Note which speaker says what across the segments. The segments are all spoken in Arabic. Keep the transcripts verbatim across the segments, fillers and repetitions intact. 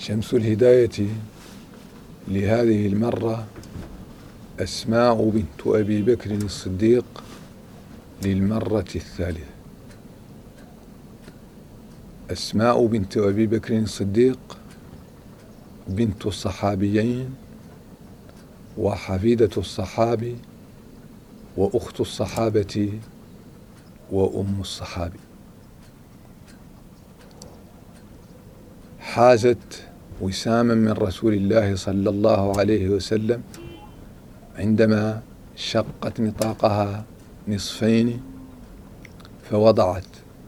Speaker 1: شمس الهداية لهذه المرة أسماء بنت أبي بكر الصديق للمرة الثالثة. أسماء بنت أبي بكر الصديق بنت الصحابيين وحفيدة الصحابي وأخت الصحابة وأم الصحابي. حازت وساما من رسول الله صلى الله عليه وسلم عندما شقت نطاقها نصفين فوضعت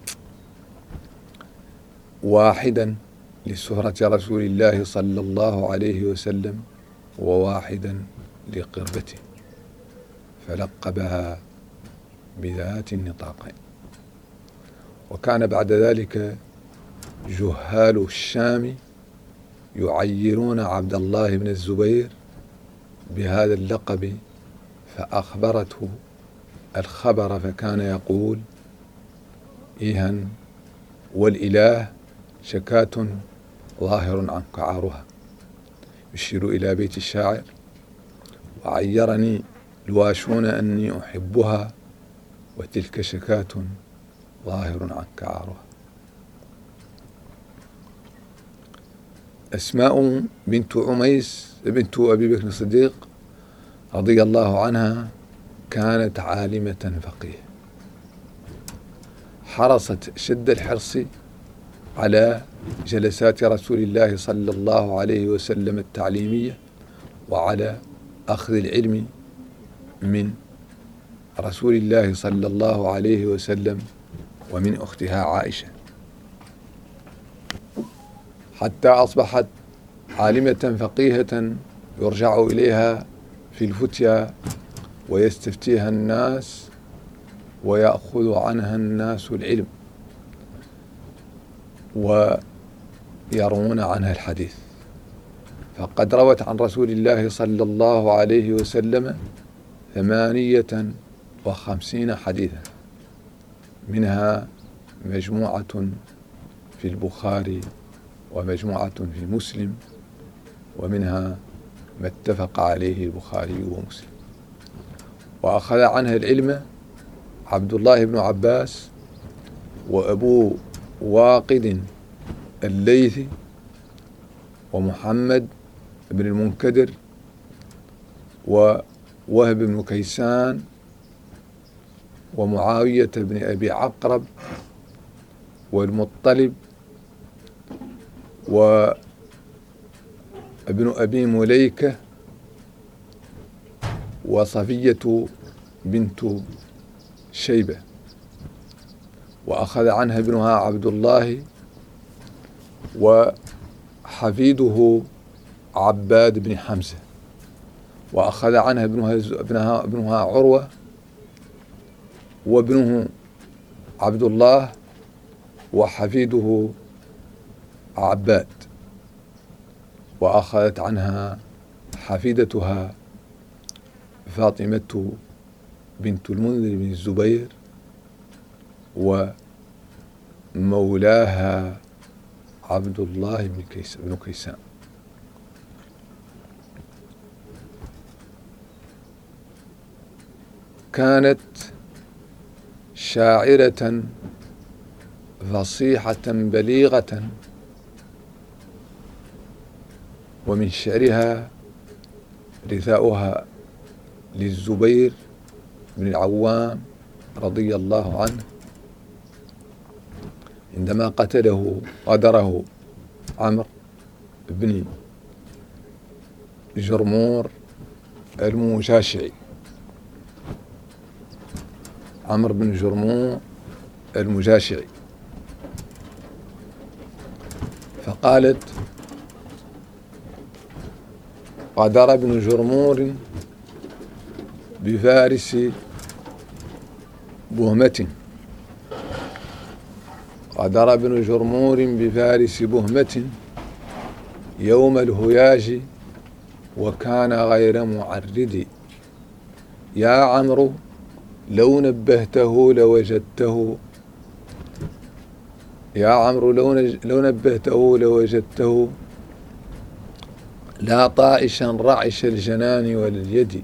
Speaker 1: واحدا لسهرة رسول الله صلى الله عليه وسلم وواحدا لقربته، فلقبها بذات النطاقين. وكان بعد ذلك جهال الشام يعيرون عبد الله بن الزبير بهذا اللقب، فأخبرته الخبر فكان يقول: إيها والإله شكاة ظاهر عن كعارها، يشير إلى بيت الشاعر: وعيرني الواشون أني أحبها وتلك شكاة ظاهر عن كعارها. أسماء بنت عميس بنت أبي بكر الصديق رضي الله عنها كانت عالمة فقيه، حرصت شد الحرص على جلسات رسول الله صلى الله عليه وسلم التعليمية وعلى أخذ العلم من رسول الله صلى الله عليه وسلم ومن أختها عائشة، حتى أصبحت عالمة فقيهة يرجع إليها في الفتيا ويستفتيها الناس ويأخذ عنها الناس العلم ويرون عنها الحديث. فقد روت عن رسول الله صلى الله عليه وسلم ثمانية وخمسين حديثا، منها مجموعة في البخاري ومجموعة في مسلم، ومنها ما اتفق عليه البخاري ومسلم. وأخذ عنها العلم عبد الله بن عباس وأبو واقد الليثي ومحمد بن المنكدر ووهب بن كيسان ومعاوية بن أبي عقرب والمطلب وابن أبي مليكة وصفية بنت شيبة. وأخذ عنها ابنها عبد الله وحفيده عباد بن حمزة. وأخذ عنها ابنها ابنها ابنها عروة وابنه عبد الله وحفيده عباد. وأخذت عنها حفيدتها فاطمة بنت المنذر بن الزبير ومولاها عبد الله بن كيسان. كانت شاعرة فصيحة بليغة، ومن شعرها رثاؤها للزبير بن العوام رضي الله عنه عندما قتله غدره عمرو بن جرمور المجاشعي. عمرو بن جرمور المجاشعي فقالت: غدر ابن جرمور بفارس بهمة غدر ابن جرمور بفارس بهمة يوم الهياج وكان غير معرد. يا عمرو لو نبهته لوجدته يا عمرو لو, لو نبهته لوجدته لا طائشا رعش الجنان ولا اليد،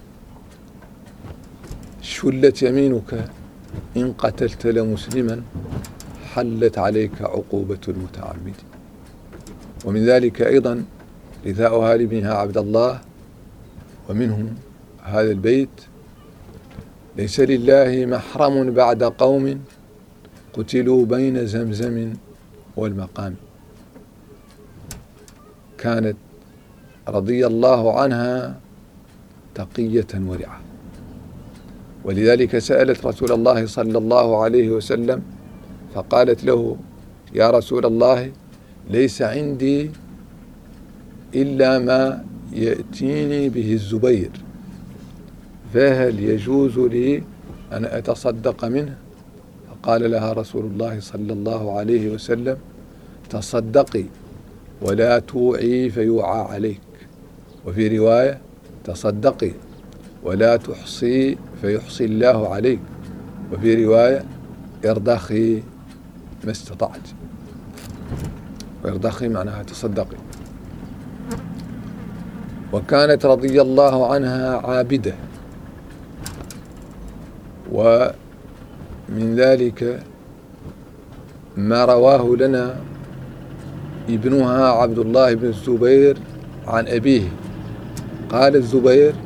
Speaker 1: شلت يمينك إن قتلت لمسلما، حلت عليك عقوبة المتعمد. ومن ذلك أيضا رثاؤها لابنها عبد الله، ومنهم هذا البيت: ليس لله محرم بعد قوم قتلوا بين زمزم والمقام. كانت رضي الله عنها تقية ورعة، ولذلك سألت رسول الله صلى الله عليه وسلم فقالت له: يا رسول الله، ليس عندي إلا ما يأتيني به الزبير، فهل يجوز لي أن أتصدق منه؟ فقال لها رسول الله صلى الله عليه وسلم: تصدقي ولا توعي فيوعى عليك، وفي رواية: تصدقي ولا تحصي فيحصي الله عليك، وفي رواية: ارضخي ما استطعت. وارضخي معناها تصدقي. وكانت رضي الله عنها عابدة، ومن ذلك ما رواه لنا ابنها عبد الله بن الزبير عن أبيه. قال الزبير: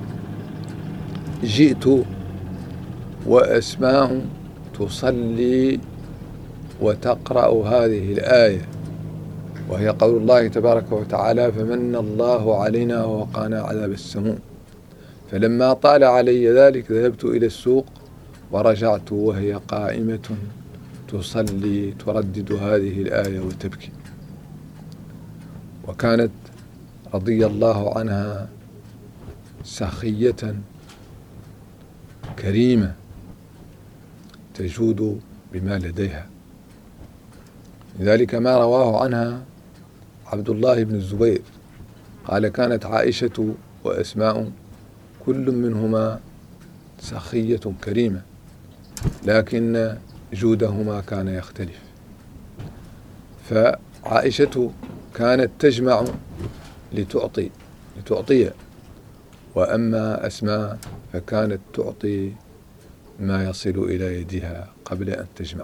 Speaker 1: جئت وأسماء تصلي وتقرأ هذه الآية، وهي قول الله تبارك وتعالى: فمن الله علينا ووقانا عذاب السموم. فلما طال علي ذلك ذهبت إلى السوق ورجعت وهي قائمة تصلي تردد هذه الآية وتبكي. وكانت رضي الله عنها سخية كريمة تجود بما لديها. لذلك ما رواه عنها عبد الله بن الزبير قال: كانت عائشة وأسماء كل منهما سخية كريمة، لكن جودهما كان يختلف. فعائشة كانت تجمع لتعطي لتعطي وأما أسماء فكانت تعطي ما يصل إلى يدها قبل أن تجمع.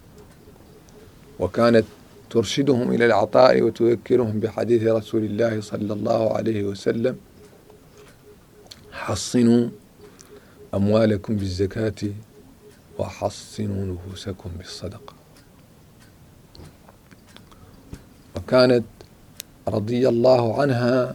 Speaker 1: وكانت ترشدهم إلى العطاء وتذكرهم بحديث رسول الله صلى الله عليه وسلم: حصنوا أموالكم بالزكاة وحصنوا نفوسكم بالصدقة. وكانت رضي الله عنها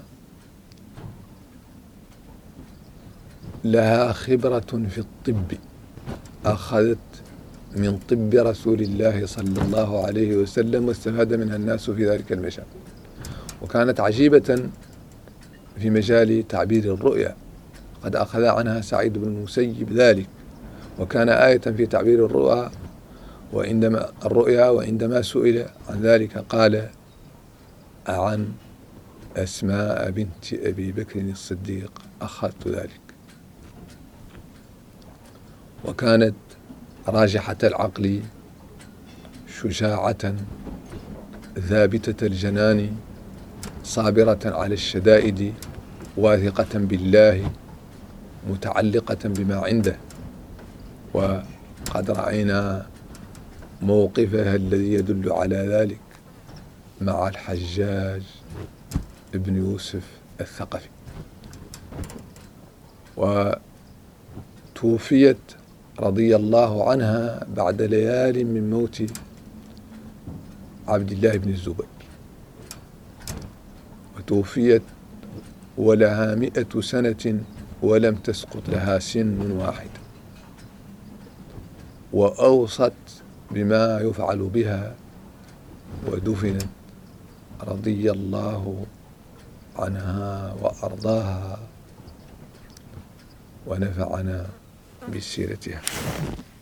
Speaker 1: لها خبرة في الطب، أخذت من طب رسول الله صلى الله عليه وسلم واستفاد منها الناس في ذلك المجال. وكانت عجيبة في مجال تعبير الرؤيا، قد أخذ عنها سعيد بن المسيب ذلك، وكان آية في تعبير الرؤيا وعندما الرؤيا وعندما سئل عن ذلك قال: عن أسماء بنت أبي بكر الصديق أخذت ذلك. وكانت راجحة العقل، شجاعة، ثابتة الجنان، صابرة على الشدائد، واثقة بالله، متعلقة بما عنده. وقد رأينا موقفها الذي يدل على ذلك مع الحجاج ابن يوسف الثقفي. وتوفيت رضي الله عنها بعد ليال من موت عبد الله بن الزبير، وتوفيت ولها مئة سنة ولم تسقط لها سن واحد، وأوصت بما يفعل بها، ودفنت رضي الله عنها وأرضاها ونفعنا بسيرتها.